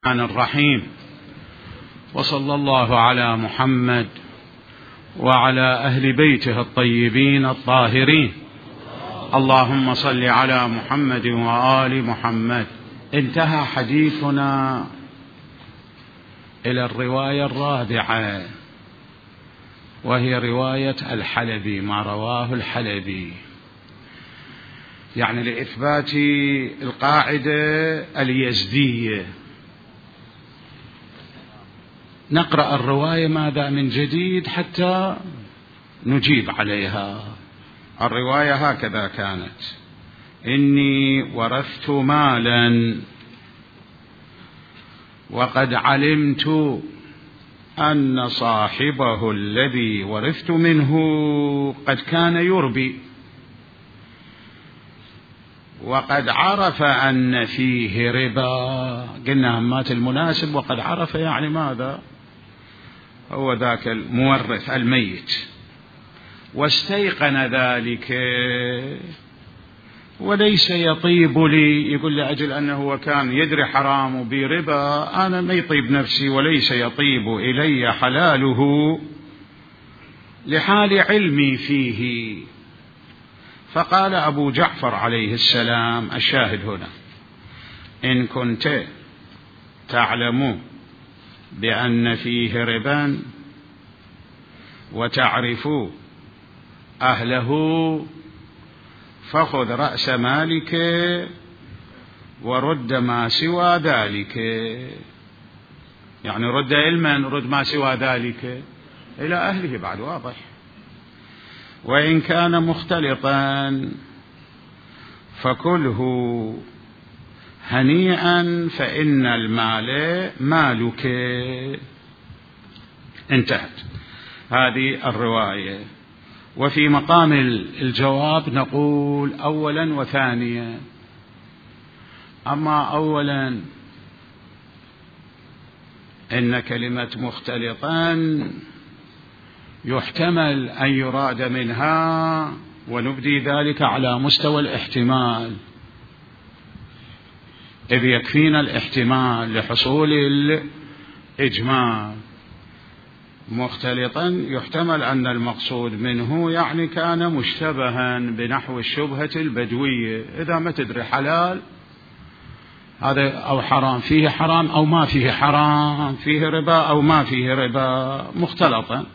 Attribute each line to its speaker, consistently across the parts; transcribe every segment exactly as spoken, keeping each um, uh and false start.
Speaker 1: الرحمن الرحيم. وصلى الله على محمد وعلى أهل بيته الطيبين الطاهرين. اللهم صل على محمد وآل محمد. انتهى حديثنا إلى الرواية الرابعة، وهي رواية الحلبي، ما رواه الحلبي، يعني لإثبات القاعدة اليزدية. نقرأ الرواية ماذا من جديد حتى نجيب عليها. الرواية هكذا كانت: إني ورثت مالا وقد علمت أن صاحبه الذي ورثت منه قد كان يربي، وقد عرف أن فيه ربا. قلنا همات المناسب، وقد عرف يعني ماذا؟ هو ذاك المورث الميت، واستيقن ذلك وليس يطيب لي. يقول لأجل أنه هو كان يدري حرام بربا، أنا ما يطيب نفسي وليس يطيب إلي حلاله لحال علمي فيه. فقال أبو جعفر عليه السلام، الشاهد هنا: إن كنت تعلم بأن فيه ربا وتعرف أهله فخذ رأس مالك ورد ما سوى ذلك. يعني رد علما، رد ما سوى ذلك إلى أهله، بعد واضح. وإن كان مختلطا فكله هنيئا فإن المال مالك. انتهت هذه الرواية. وفي مقام الجواب نقول أولا وثانيا. أما أولا، إن كلمة مختلطا يحتمل أن يراد منها، ونبدي ذلك على مستوى الاحتمال، إذ يكفينا الاحتمال لحصول الإجمال. مختلطا يحتمل أن المقصود منه يعني كان مشتبها بنحو الشبهة البدوية، إذا ما تدري حلال هذا أو حرام، فيه حرام أو ما فيه حرام، فيه ربا أو ما فيه ربا، مختلطا.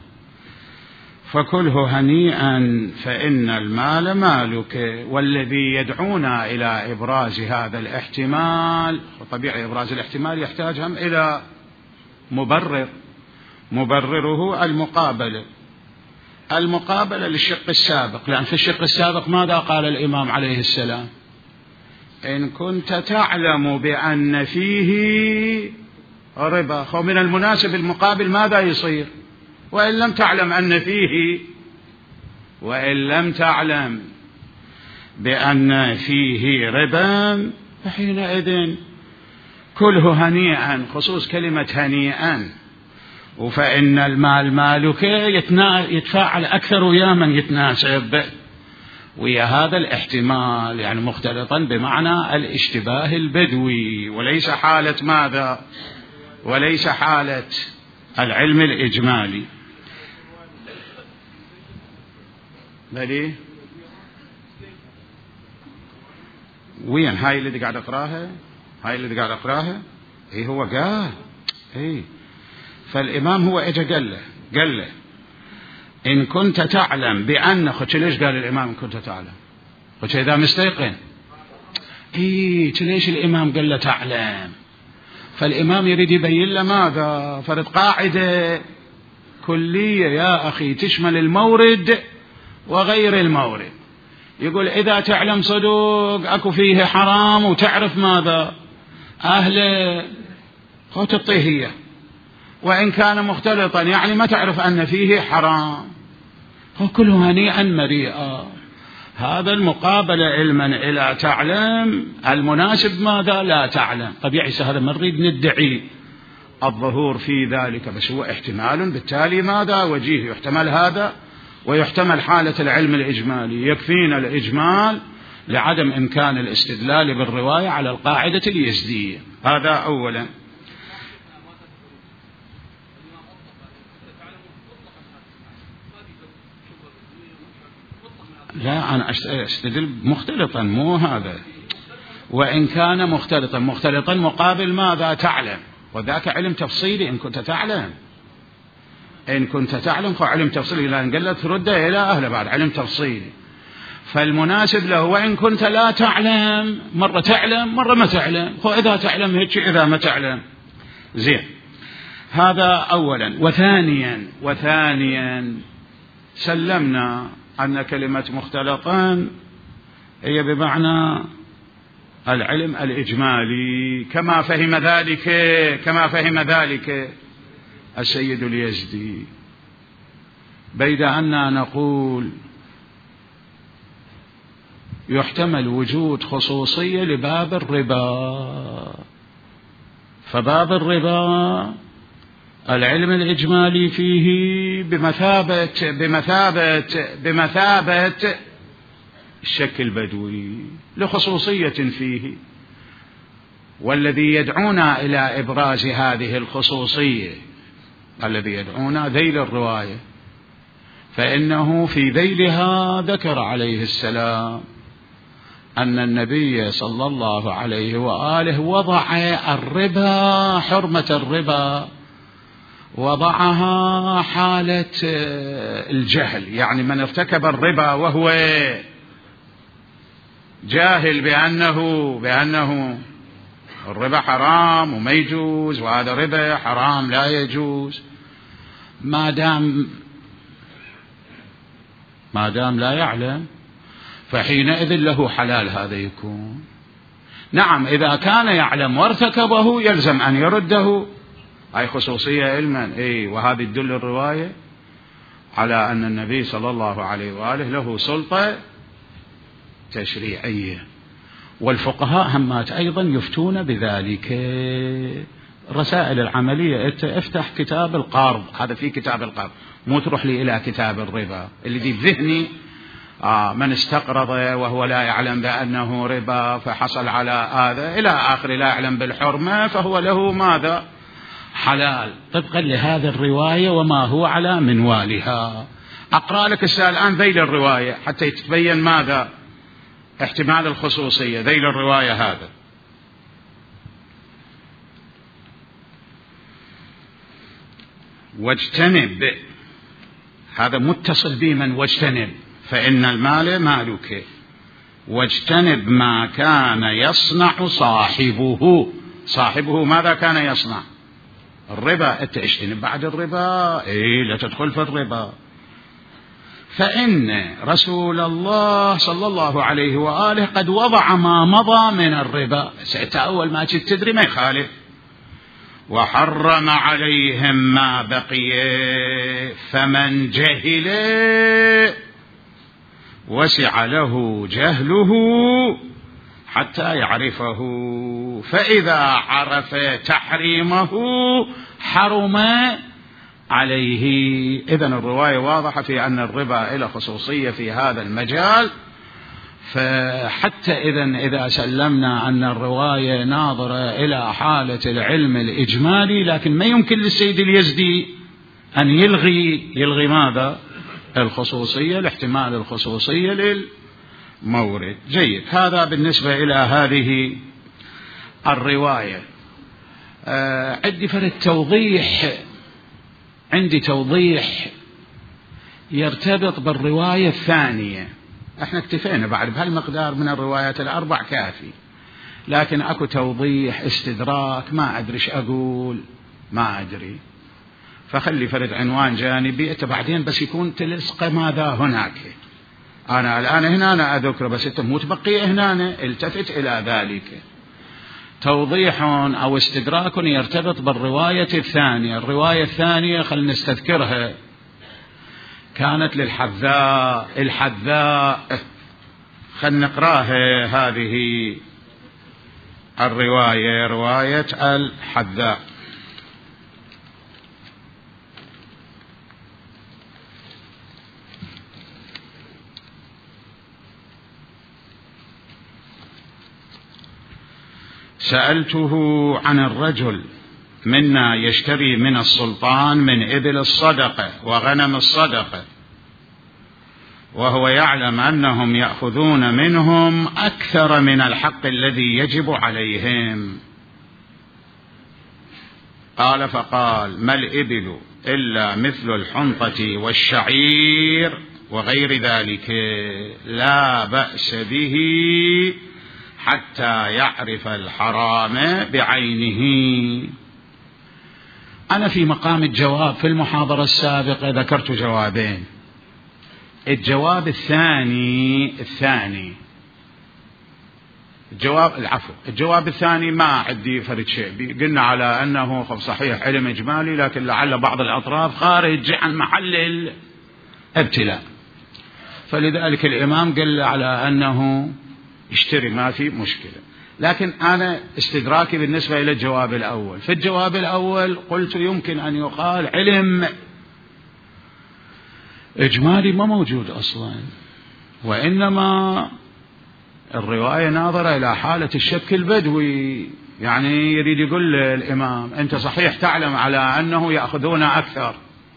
Speaker 1: فكله هنيئا فإن المال مالك. والذي يدعونا إلى إبراز هذا الاحتمال، وطبيعي إبراز الاحتمال يحتاج هم إلى مبرر، مبرره المقابلة. المقابلة للشق السابق، لأن في الشق السابق ماذا قال الإمام عليه السلام؟ إن كنت تعلم بأن فيه ربا. ومن المناسب المقابل ماذا يصير؟ وإن لم تعلم أن فيه، وإن لم تعلم بأن فيه ربا، فحينئذ كله هنيئا، خصوص كلمة هنيئا. وفإن المال مالك يتفاعل أكثر ويا من يتناسب ويا هذا الاحتمال، يعني مختلطا بمعنى الاشتباه البدوي، وليس حالة ماذا؟ وليس حالة العلم الإجمالي. بلي وين هاي اللي قاعد أقراها؟ هاي اللي قاعد أقراها إيه هو قال إيه. فالإمام هو إجا قال له قال له إن كنت تعلم بأن، خذ ليش قال الإمام إن كنت تعلم؟ خذ إذا مستيقن إيه، ليش الإمام قال له تعلم؟ فالإمام يريد يبين له ماذا؟ فرض قاعدة كلية يا أخي تشمل المورد وغير المورد. يقول إذا تعلم صدوق أكو فيه حرام وتعرف ماذا؟ أهله، خذ الطيهية. وإن كان مختلطا يعني ما تعرف أن فيه حرام، وكله هنيئا مريئا. هذا المقابلة علما إلى تعلم، المناسب ماذا؟ لا تعلم. طبيعي هذا ما نريد ندعي الظهور في ذلك، بس هو احتمال، بالتالي ماذا؟ وجيه. يحتمل هذا ويحتمل حالة العلم الإجمالي. يكفينا الإجمال لعدم إمكان الاستدلال بالرواية على القاعدة اليزدية. هذا أولا. لا أنا أستدل مختلطا مو هذا. وإن كان مختلطا مختلطا مقابل ماذا؟ تعلم، وذاك علم تفصيلي إن كنت تعلم، إن كنت تعلم خو علم تفصيلي، لأن قال لك ترده إلى أهله بعد علم تفصيلي. فالمناسب له وإن كنت لا تعلم، مرة تعلم مرة ما تعلم، خو إذا تعلم هيك إذا ما تعلم زين. هذا أولا. وثانيا وثانيا سلمنا أن كلمة مختلطان هي بمعنى العلم الإجمالي كما فهم ذلك كما فهم ذلك السيد اليزدي، بيد أننا نقول يحتمل وجود خصوصية لباب الربا، فباب الربا العلم الإجمالي فيه بمثابة بمثابة بمثابة الشك البدوي لخصوصية فيه، والذي يدعونا إلى إبراز هذه الخصوصية الذي يدعونا ذيل الرواية، فإنه في ذيلها ذكر عليه السلام أن النبي صلى الله عليه وآله وضع الربا، حرمة الربا وضعها حالة الجهل، يعني من ارتكب الربا وهو جاهل بأنه بأنه الربا حرام وما يجوز، وهذا ربا حرام لا يجوز، ما دام ما دام لا يعلم فحينئذ له حلال هذا يكون. نعم إذا كان يعلم وارتكبه يلزم أن يرده، أي خصوصية علما. إيه، وهذه تدل الرواية على أن النبي صلى الله عليه وآله له سلطة تشريعية، والفقهاء همات أيضا يفتون بذلك. الرسائل العملية افتح كتاب القرض، هذا في كتاب القرض، مو تروح لي إلى كتاب الربا اللي دي بذهني. آه من استقرض وهو لا يعلم بأنه ربا فحصل على هذا إلى آخر، لا يعلم بالحرمة فهو له ماذا؟ حلال، طبقا لهذه الرواية وما هو على منوالها. أقرأ لك الآن ذيل الرواية حتى يتبين ماذا؟ احتمال الخصوصية. ذيل الرواية هذا: واجتنب، هذا متصل بمن واجتنب، فإن المال مالك، واجتنب ما كان يصنع صاحبه. صاحبه ماذا كان يصنع؟ الربا. أنت اجتنب بعد الربا، إيه لا تدخل في الربا. فإن رسول الله صلى الله عليه وآله قد وضع ما مضى من الربا، أول ما تدري ما يخالف، وحرم عليهم ما بقي، فمن جهل وسع له جهله حتى يعرفه، فإذا عرف تحريمه حرم عليه. إذن الرواية واضحة في أن الربا إلى خصوصية في هذا المجال. فحتى إذن إذا سلمنا أن الرواية ناظرة إلى حالة العلم الإجمالي، لكن ما يمكن للسيد اليزدي أن يلغي يلغي ماذا؟ الخصوصية، الاحتمال الخصوصية للمورد. جيد، هذا بالنسبة إلى هذه الرواية. آه عندي فرد توضيح عندي توضيح يرتبط بالرواية الثانية. احنا اكتفينا بعد بهالمقدار من الروايات الأربع كافي، لكن اكو توضيح استدراك ما ادري ايش اقول، ما ادري، فخلي فرد عنوان جانبي انت بعدين بس يكون تلصق ماذا هناك. انا الان هنا أنا اذكر، بس انت مو تبقي هنا، التفت الى ذلك. توضيح او استدراك يرتبط بالرواية الثانية. الرواية الثانية خلنا نستذكرها، كانت للحذاء. الحذاء خلنا نقراها، هذه الرواية رواية الحذاء. سألته عن الرجل منا يشتري من السلطان من إبل الصدقة وغنم الصدقة، وهو يعلم أنهم يأخذون منهم أكثر من الحق الذي يجب عليهم. قال فقال: ما الإبل إلا مثل الحنطة والشعير وغير ذلك، لا بأس به حتى يعرف الحرام بعينه. أنا في مقام الجواب في المحاضرة السابقة ذكرت جوابين. الجواب الثاني الثاني الجواب العفو الجواب الثاني ما عندي فرد شيء، قلنا على أنه صحيح علم إجمالي، لكن لعل بعض الأطراف خارج عن محل الابتلاء، فلذلك الإمام قال على أنه اشتري ما في مشكلة. لكن أنا استدراكي بالنسبة إلى الجواب الأول، في الجواب الأول قلت يمكن أن يقال علم إجمالي ما موجود أصلا، وإنما الرواية ناظرة إلى حالة الشك البدوي. يعني يريد يقول الإمام أنت صحيح تعلم على أنه يأخذون أكثر،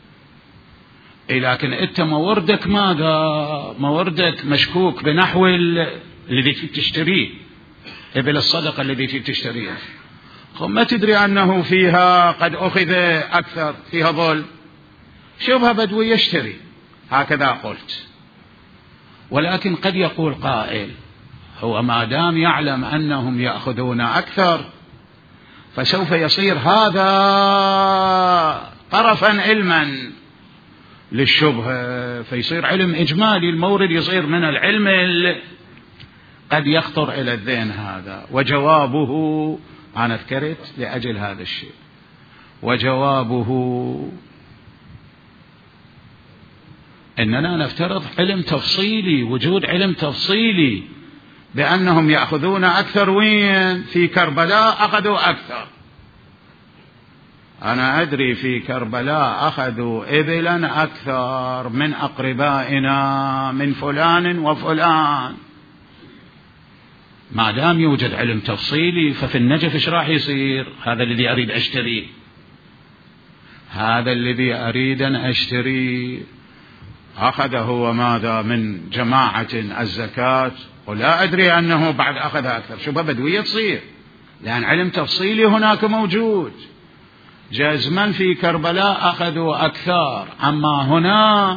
Speaker 1: لكن أنت موردك ماذا؟ موردك مشكوك بنحو الذي فيك تشتريه، إبل الصدقة الذي فيك تشتريه، ما تدري أنه فيها قد أخذ أكثر، فيها ظل، شبه بدوي يشتري، هكذا قلت. ولكن قد يقول قائل هو ما دام يعلم أنهم يأخذون أكثر فسوف يصير هذا طرفا علما للشبهة، فيصير علم إجمالي، المورد يصير من العلم قد يخطر إلى الذهن هذا. وجوابه أنا ذكرت لأجل هذا الشيء، وجوابه إننا نفترض علم تفصيلي، وجود علم تفصيلي بأنهم يأخذون أكثر. وين؟ في كربلاء أخذوا أكثر. أنا أدري في كربلاء أخذوا إبلا أكثر من أقربائنا من فلان وفلان. ما دام يوجد علم تفصيلي ففي النجف إيش راح يصير؟ هذا الذي أريد أشتريه، هذا الذي أريد أن أشتريه أخذ هو ماذا من جماعة الزكاة، ولا أدري أنه بعد أخذ أكثر، شبه بدوية تصير، لأن علم تفصيلي هناك موجود. جزما في كربلاء أخذوا أكثر، أما هنا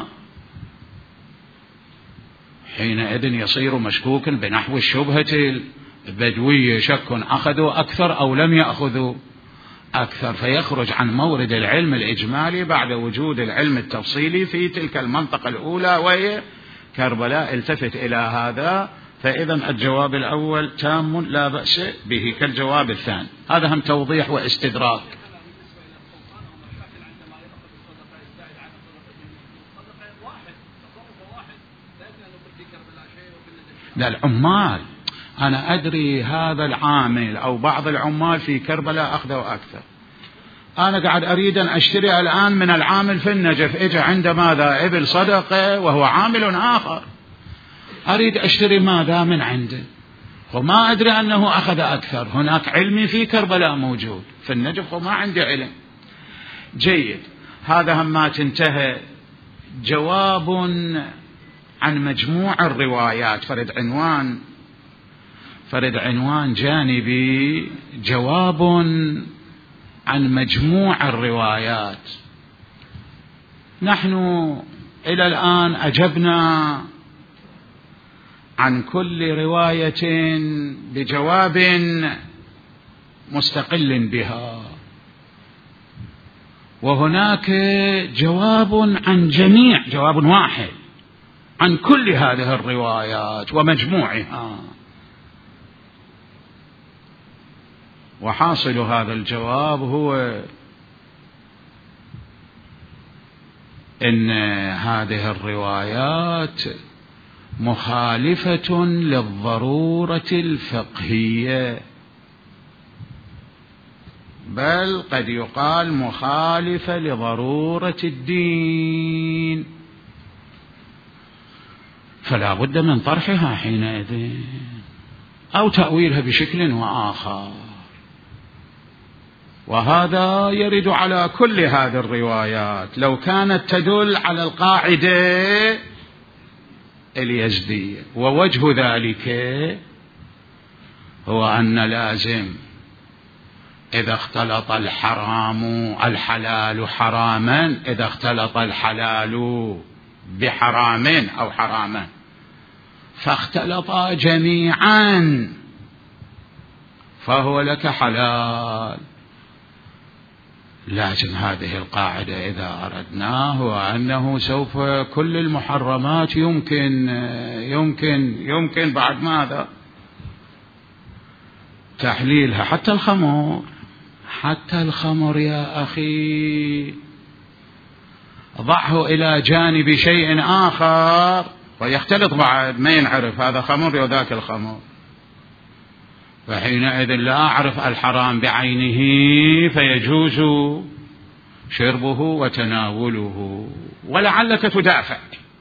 Speaker 1: حينئذ يصير مشكوكا بنحو الشبهة البدوية، شك أخذوا أكثر أو لم يأخذوا أكثر، فيخرج عن مورد العلم الإجمالي بعد وجود العلم التفصيلي في تلك المنطقة الأولى وهي كربلاء. التفت إلى هذا، فإذا الجواب الأول تام لا بأس به كالجواب الثاني. هذا هم توضيح واستدراك. لا، العمال أنا أدري هذا العامل أو بعض العمال في كربلاء أخذوا أكثر. أنا قاعد أريد أن أشتري الآن من العامل في النجف، إجا عند ماذا إبل صدقة وهو عامل آخر، أريد أشتري ماذا من عنده، وما أدري أنه أخذ أكثر. هناك علمي في كربلاء موجود، في النجف وما عندي علم. جيد، هذا هم ما تنتهى. جواب عن مجموع الروايات، فرد عنوان فرد عنوان جانبي، جواب عن مجموع الروايات. نحن إلى الآن أجبنا عن كل رواية بجواب مستقل بها، وهناك جواب عن جميع، جواب واحد عن كل هذه الروايات ومجموعها. وحاصل هذا الجواب هو إن هذه الروايات مخالفة للضرورة الفقهية، بل قد يقال مخالفة لضرورة الدين، فلا بد من طرحها حينئذ أو تأويلها بشكل وآخر. وهذا يرد على كل هذه الروايات. لو كانت تدل على القاعدة اليزدية. ووجه ذلك هو أن لازم إذا اختلط الحرام الحلال حراما، إذا اختلط الحلال بحرام أو حراما فاختلطا جميعا فهو لك حلال. لازم هذه القاعدة إذا أردناه، وأنه سوف كل المحرمات يمكن يمكن يمكن بعد ماذا تحليلها، حتى الخمر، حتى الخمر يا أخي ضعه إلى جانب شيء آخر ويختلط بعد، ما ينعرف هذا خمر وذاك الخمر، فحينئذ لا أعرف الحرام بعينه فيجوز شربه وتناوله. ولعلك تدافع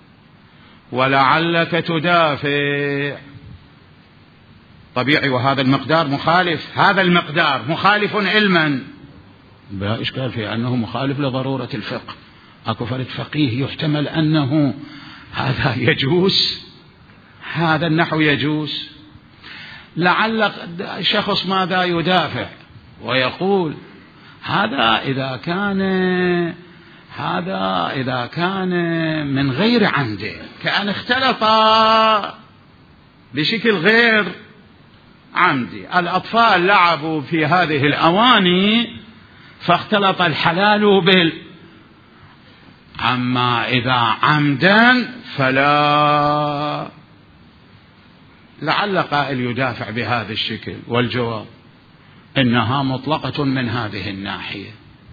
Speaker 1: ولعلك تدافع طبيعي، وهذا المقدار مخالف، هذا المقدار مخالف علما، بلا إشكال في أنه مخالف لضرورة الفقه. أكو فرد فقيه يحتمل أنه هذا يجوز، هذا النحو يجوز. لعل شخص ماذا يدافع ويقول هذا إذا كان هذا إذا كان من غير عمد، كأن اختلط بشكل غير عمدي، الأطفال لعبوا في هذه الأواني فاختلط الحلال بال، أما إذا عمدا فلا. لعل قائل يدافع بهذا الشكل، والجواب إنها مطلقة من هذه الناحية.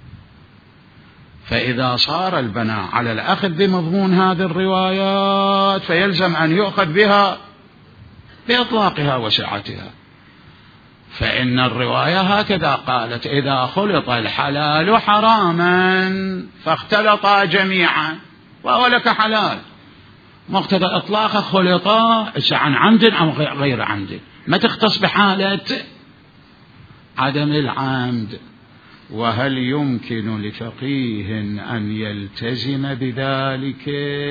Speaker 1: فإذا صار البناء على الأخذ بمضمون هذه الروايات فيلزم أن يؤخذ بها بإطلاقها وسعتها. فإن الرواية هكذا قالت: إذا خلط الحلال حراما فاختلطا جميعا وهو لك حلال. مقتضى إطلاق خلطا عن عمد أو غير عمد، ما تختص بحالة عدم العمد. وهل يمكن لفقيه أن يلتزم بذلك؟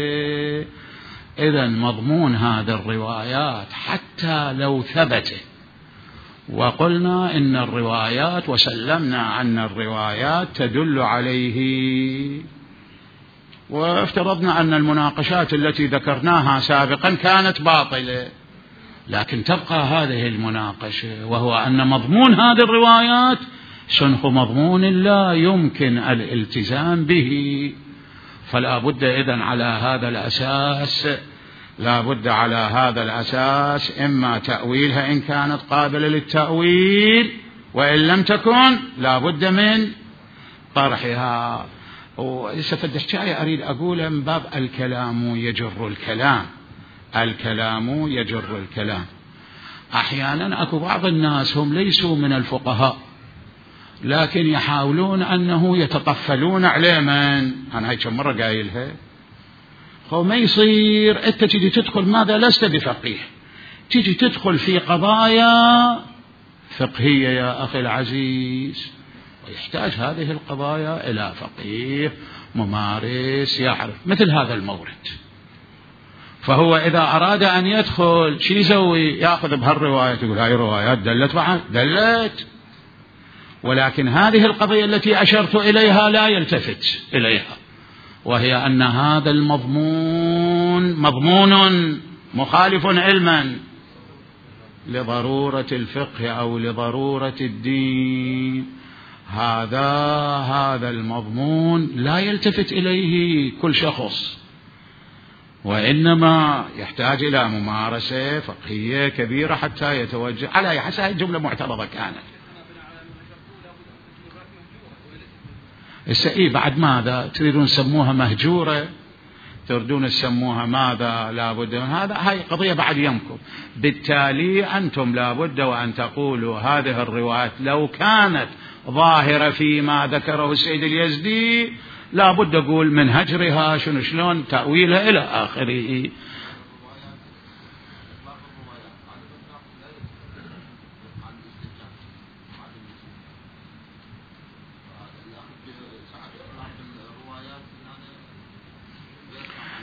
Speaker 1: إذن مضمون هذه الروايات حتى لو ثبت، وقلنا إن الروايات وسلمنا أن الروايات تدل عليه، وافترضنا أن المناقشات التي ذكرناها سابقا كانت باطلة، لكن تبقى هذه المناقشة، وهو أن مضمون هذه الروايات شنخ مضمون لا يمكن الالتزام به. فلا بد إذن على هذا الأساس لا بد على هذا الأساس إما تأويلها إن كانت قابلة للتأويل، وإن لم تكن لا بد من طرحها. وسفد الحكاية أريد أقول من باب الكلام يجر الكلام، الكلام يجر الكلام. أحيانا أكو بعض الناس هم ليسوا من الفقهاء لكن يحاولون أنه يتطفلون عليه. من أنا هاي كم مرة قايلها، هو ما يصير أنت تجي تدخل ماذا لست بفقيه، تجي تدخل في قضايا فقهية يا أخي العزيز، ويحتاج هذه القضايا إلى فقيه ممارس يعرف مثل هذا المورد. فهو إذا أراد أن يدخل شو يسوي؟ يأخذ بهالرواية يقول هاي روايات دلت بعد دلت، ولكن هذه القضية التي أشرت إليها لا يلتفت إليها، وهي أن هذا المضمون مضمون مخالف علما لضرورة الفقه أو لضرورة الدين. هذا هذا المضمون لا يلتفت إليه كل شخص، وإنما يحتاج إلى ممارسة فقهية كبيرة حتى يتوجه على حسب. هذه الجملة معترضة كانت السئي بعد ماذا تريدون تسموها مهجورة، تردون تسموها ماذا؟ لابد من هذا، هاي قضية بعد يمكن. بالتالي أنتم لابد وأن تقولوا هذه الروايات لو كانت ظاهرة فيما ذكره السيد اليزدي لابد أقول من هجرها شنو شلون تأويلها إلى آخره.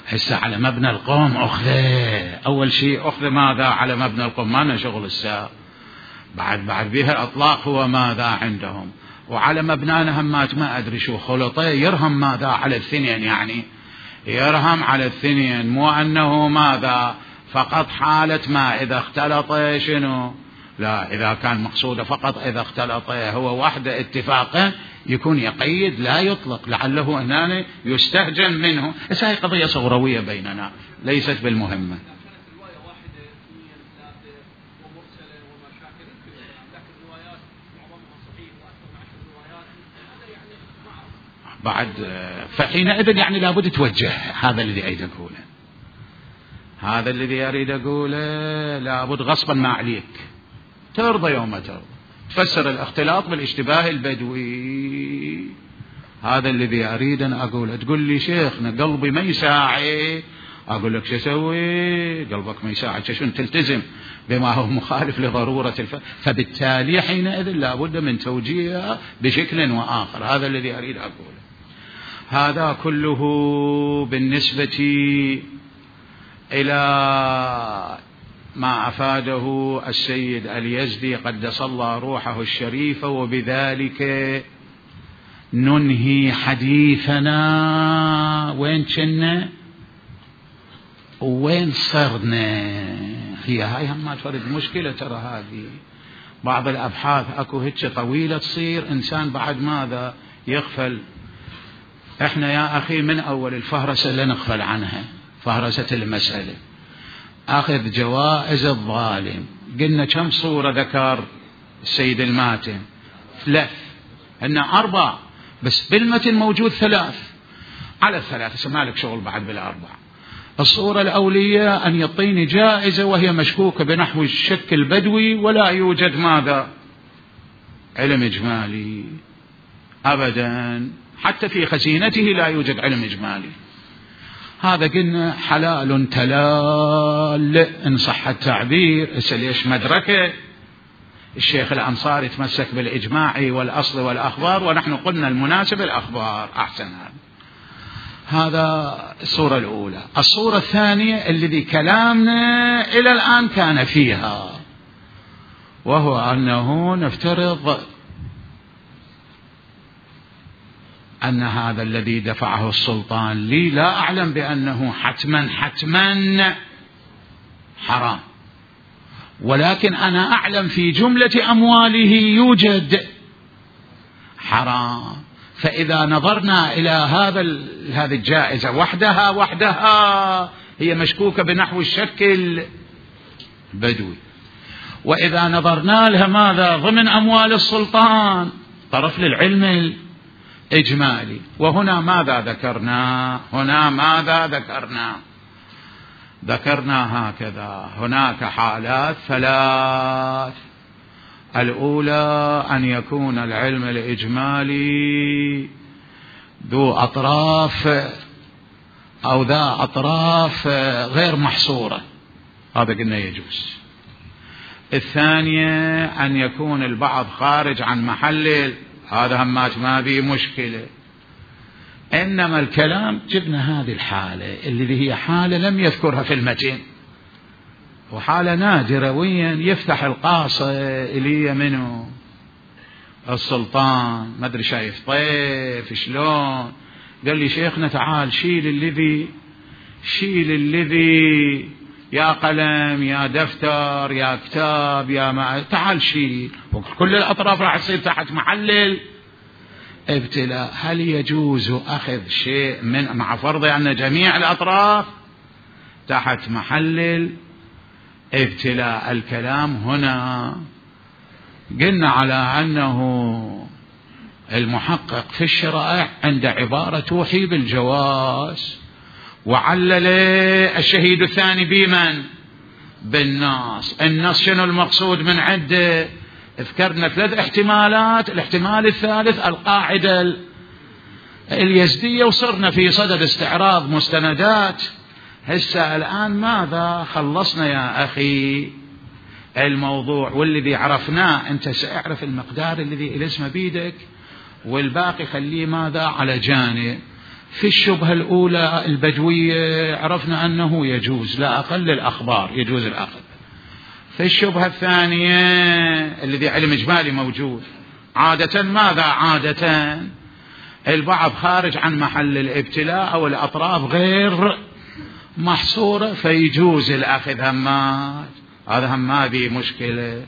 Speaker 1: هسه على مبنى القوم أخذه، أول شيء أخذ ماذا على مبنى القوم، ما نشغل الساعة بعد بعد بها الأطلاق هو ماذا عندهم، وعلى مبنانا همات ما أدري شو خلطه يرهم ماذا على الاثنين، يعني يرهم على الاثنين، مو أنه ماذا فقط حالة ما إذا اختلط شنو، لا، إذا كان مقصوده فقط إذا اختلط هو وحده اتفاقا يكون يقيد لا يطلق، لعله هنا يستهجن منه. بس هذه قضية صغروية بيننا ليست بالمهمة. بعد فحينئذ يعني لابد توجه، هذا الذي أريد أقوله، هذا الذي أريد أقوله لابد غصبا ما عليك ترضى يوم ترضى تفسر الاختلاط بالاشتباه البدوي، هذا الذي أريد أن أقوله. تقول لي شيخنا قلبي ما يساعد، أقول لك شو أسوي؟ قلبك ما يساعد شو تلتزم بما هو مخالف لضرورة الف... فبالتالي حينئذ لابد من توجيهها بشكل وآخر، هذا الذي أريد أقوله. هذا كله بالنسبة إلى ما أفاده السيد اليزدي قدس الله روحه الشريفة، وبذلك ننهي حديثنا. وين كنا وين صرنا؟ هي هاي هم ما تفرد مشكلة، ترى هذه بعض الأبحاث أكو هيك طويلة تصير إنسان بعد ماذا يغفل. إحنا يا أخي من أول الفهرسة لا نغفل عنها، فهرسة المسألة، أخذ جوائز الظالم. قلنا كم صورة ذكر السيد الماتن؟ ثلاث، إن أربع، بس بالمتن موجود ثلاث، على الثلاثة ما لك شغل بعد بالأربع. الصورة الأولية أن يعطيني جائزة وهي مشكوكة بنحو الشك البدوي ولا يوجد ماذا علم إجمالي أبدا، حتى في خزينته لا يوجد علم إجمالي. هذا قلنا حلال تلال إن صح التعبير. ليش مدركه الشيخ الأنصاري يتمسك بالإجماع والأصل والأخبار، ونحن قلنا المناسب الأخبار أحسن. هذا هذا الصورة الأولى. الصورة الثانية الذي كلامنا إلى الآن كان فيها، وهو أنه نفترض أن هذا الذي دفعه السلطان لي لا أعلم بأنه حتما حتما حرام، ولكن أنا أعلم في جملة أمواله يوجد حرام. فإذا نظرنا إلى هذا هذه الجائزة وحدها وحدها هي مشكوكة بنحو الشكل البدوي، وإذا نظرنا لها ماذا ضمن أموال السلطان طرف للعلم الإجمالي. وهنا ماذا ذكرنا؟ هنا ماذا ذكرنا؟ ذكرنا هكذا: هناك حالات ثلاث. الأولى أن يكون العلم الإجمالي ذو أطراف أو ذا أطراف غير محصورة، هذا قلنا يجوز. الثانية أن يكون البعض خارج عن محل، هذا همات ما بيه مشكلة. إنما الكلام جبنا هذه الحالة اللي هي حالة لم يذكرها في المتن، وحالة نادرة، وين يفتح القاصة إلي منه السلطان ما أدري شايف طيف شلون، قال لي شيخنا تعال شيل الذي شيل الذي يا قلم يا دفتر يا كتاب يا ما تعال شيل، وكل الأطراف راح تصير تحت محل ابتلاء. هل يجوز أخذ شيء من مع فرض أن جميع الأطراف تحت محل ابتلاء؟ الكلام هنا قلنا على أنه المحقق في الشرائع عند عبارة توحي بالجواز، وعلل الشهيد الثاني بمن؟ بالنص. النص شنو المقصود من عده؟ ذكرنا ثلاث احتمالات، الاحتمال الثالث القاعدة اليزدية، وصرنا في صدد استعراض مستندات. هسه الآن ماذا خلصنا يا أخي الموضوع، والذي عرفناه أنت سأعرف المقدار الذي الاسم بيدك، والباقي خليه ماذا على جانب. في الشبهة الأولى البدوية عرفنا أنه يجوز لا أقل الأخبار يجوز الأخذ. في الشبهة الثانية الذي علم إجمالي موجود عادة، ماذا عادة؟ البعض خارج عن محل الابتلاء أو الأطراف غير محصورة فيجوز الأخذ همات، هذا هم ما به مشكلة.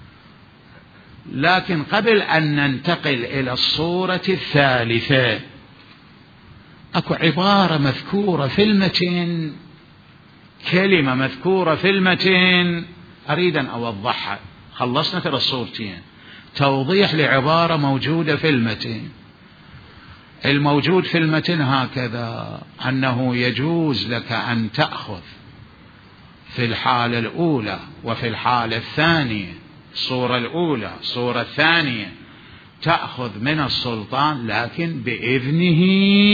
Speaker 1: لكن قبل أن ننتقل إلى الصورة الثالثة أكو عبارة مذكورة في المتن، كلمة مذكورة في المتن أريد أن أوضحها. خلصنا ترى الصورتين، توضيح لعبارة موجودة في المتن. الموجود في المتن هكذا: أنه يجوز لك أن تأخذ في الحالة الأولى وفي الحالة الثانية، الصورة الأولى الصورة الثانية تأخذ من السلطان لكن بإذنه،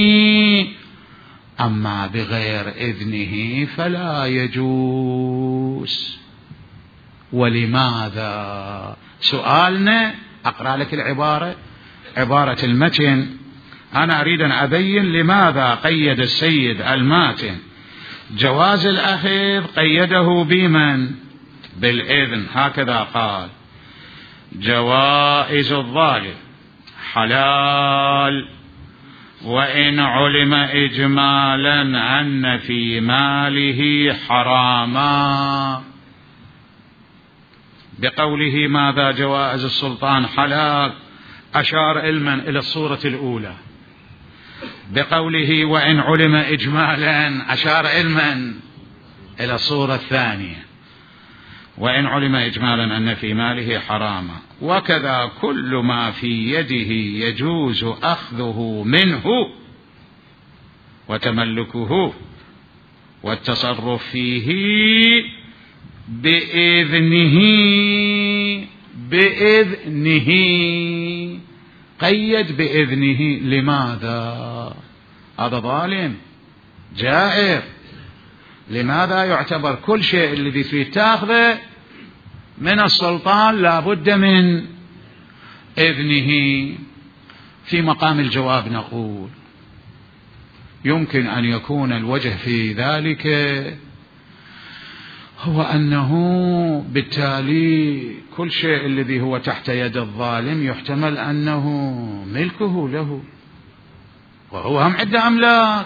Speaker 1: أما بغير إذنه فلا يجوز. ولماذا؟ سؤالنا أقرأ لك العبارة، عبارة المتن. أنا أريد أن أبين لماذا قيد السيد الماتن جواز الأخذ، قيده بمن؟ بالإذن. هكذا قال: جوائز الظالم حلال وإن علم إجمالا أن في ماله حراما. بقوله ماذا جوائز السلطان حلال أشار علما إلى الصورة الأولى، بقوله وإن علم إجمالا أشار علما إلى الصورة الثانية، وإن علم إجمالا أن في ماله حراما. وكذا كل ما في يده يجوز أخذه منه وتملكه والتصرف فيه بإذنه. بإذنه قيد بإذنه. لماذا؟ هذا ظالم جائر. لماذا يعتبر كل شيء الذي فيه تاخذه من السلطان لابد من إذنه؟ في مقام الجواب نقول يمكن أن يكون الوجه في ذلك هو أنه بالتالي كل شيء الذي هو تحت يد الظالم يحتمل أنه ملكه له، وهو هم عدة أملاك،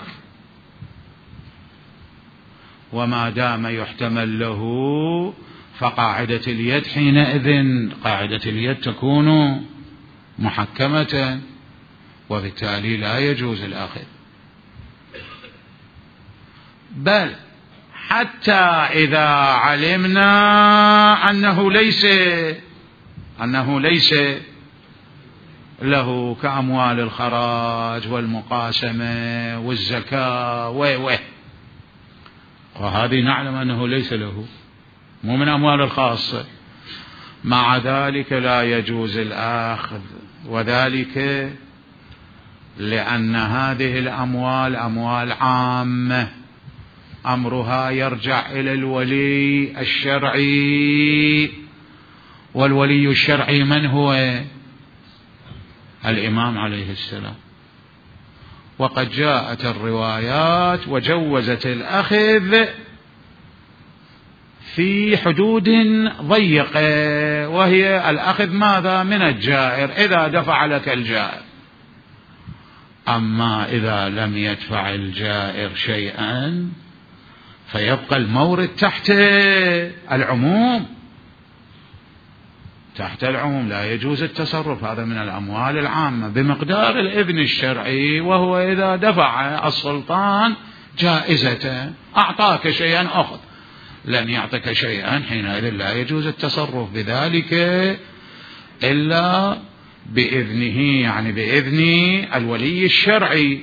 Speaker 1: وما دام يحتمل له فقاعدة اليد حينئذ قاعدة اليد تكون محكمة، وبالتالي لا يجوز الأخذ. بل حتى إذا علمنا أنه ليس أنه ليس له كأموال الخراج والمقاسمة والزكاة و وهذه نعلم أنه ليس له، مو من أموال الخاصة، مع ذلك لا يجوز الأخذ. وذلك لأن هذه الأموال أموال عامة، أمرها يرجع إلى الولي الشرعي، والولي الشرعي من هو؟ الإمام عليه السلام. وقد جاءت الروايات وجوزت الأخذ في حدود ضيقة، وهي الأخذ ماذا؟ من الجائر إذا دفع لك الجائر. أما إذا لم يدفع الجائر شيئا فيبقى المورد تحت العموم، تحت العموم لا يجوز التصرف. هذا من الأموال العامة بمقدار الإذن الشرعي، وهو إذا دفع السلطان جائزة أعطاك شيئا أخذ، لن يعطيك شيئا حينئذ لا يجوز التصرف بذلك إلا بإذنه، يعني بإذن الولي الشرعي.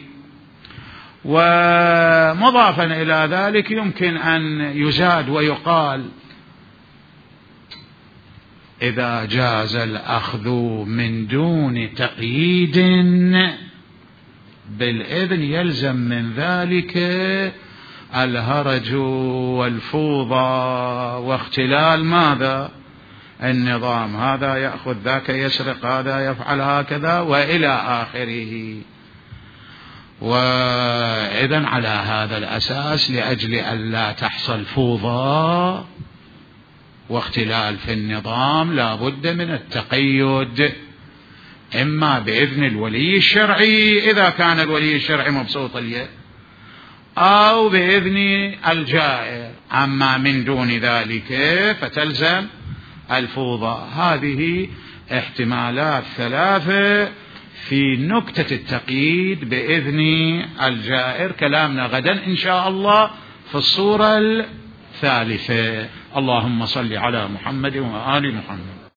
Speaker 1: ومضافا إلى ذلك يمكن أن يزاد ويقال إذا جاز الأخذ من دون تقييد بالإذن يلزم من ذلك الهرج والفوضى واختلال ماذا؟ النظام، هذا يأخذ ذاك يسرق، هذا يفعل هكذا وإلى آخره. وإذن على هذا الأساس لأجل أن لا تحصل فوضى واختلال في النظام لا بد من التقيد، إما بإذن الولي الشرعي إذا كان الولي الشرعي مبسوط اليد، أو بإذن الجائر، أما من دون ذلك فتلزم الفوضى. هذه احتمالات ثلاثة في نكتة التقييد بإذن الجائر. كلامنا غدا إن شاء الله في الصورة الثالثة. اللهم صل على محمد وآل محمد.